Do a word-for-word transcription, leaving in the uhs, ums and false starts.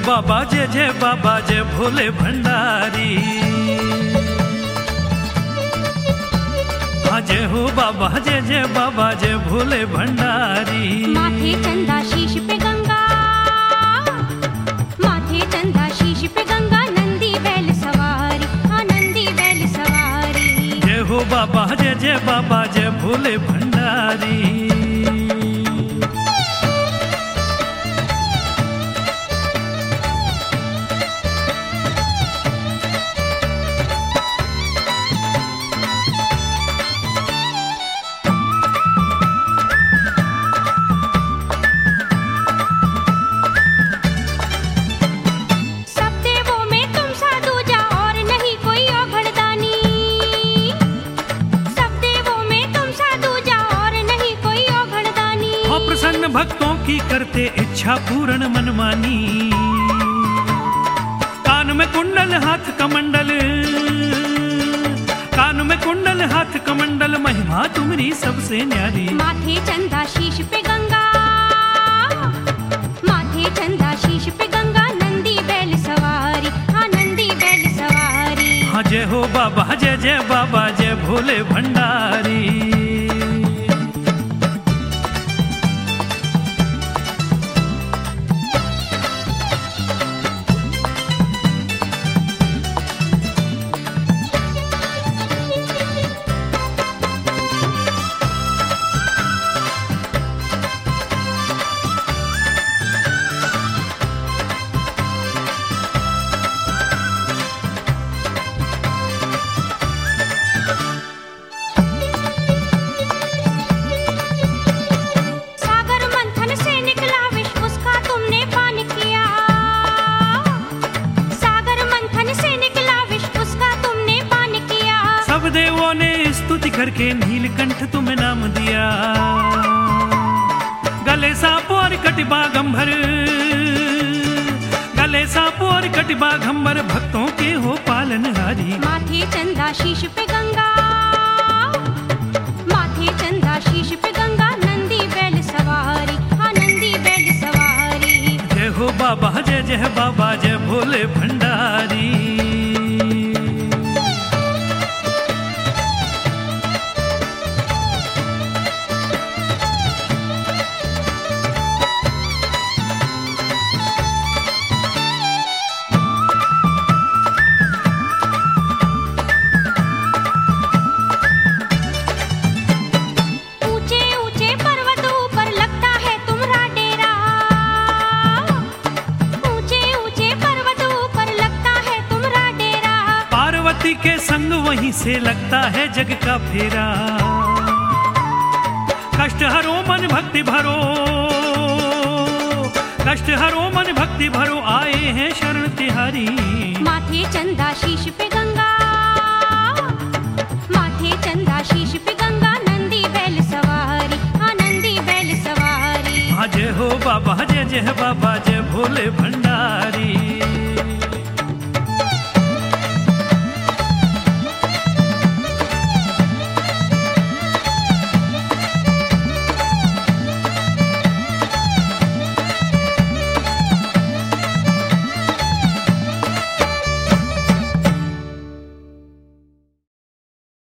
बाबा जय जय बाबा जय भोले भंडारी। हाँ जय हो बाबा जय जय बाबा जय भोले भंडारी। माथे चंदा शीश पे गंगा, माथे चंदा शीश पे गंगा, नंदी बैल सवारी, हाँ नंदी बैल सवारी। जय हो बाबा जय जय बाबा जय भोले भंडारी। प्रसन्न भक्तों की करते इच्छा पूर्ण मनमानी। कान में कुंडल हाथ कमंडल, कान में कुंडल हाथ कमंडल, महिमा तुम्हारी सबसे न्यारी। माथे चंदा शीश पे गंगा, माथे चंदा शीश पे गंगा, नंदी बैल सवारी, हाँ नंदी बैल सवारी। हाँ जय हो बाबा जय जय बाबा जय भोले भंडारी। देवों ने स्तुति करके नीलकंठ तुम्हें नाम दिया। गले सांप और कटिबागंबर, गले सांप और कटिबागंबर, भक्तों के हो पालनहारी। माथे चंदा शीश पे गंगा, माथे चंदा शीश पे गंगा, नंदी बैल सवारी, हाँ नंदी बैल सवारी। जय हो बाबा जय जय बाबा जय भोले भंडारी। के संग वहीं से लगता है जग का फेरा। कष्ट हरो मन भक्ति भरो, कष्ट हरो मन भक्ति भरो, आए हैं शरण तिहारी। माथे चंदा शीश पे गंगा, माथे चंदा शीश पे गंगा, नंदी बैल सवारी, हाँ नंदी बैल सवारी। हाँ जय हो बाबा जय जय बाबा जय भोले भंडारी।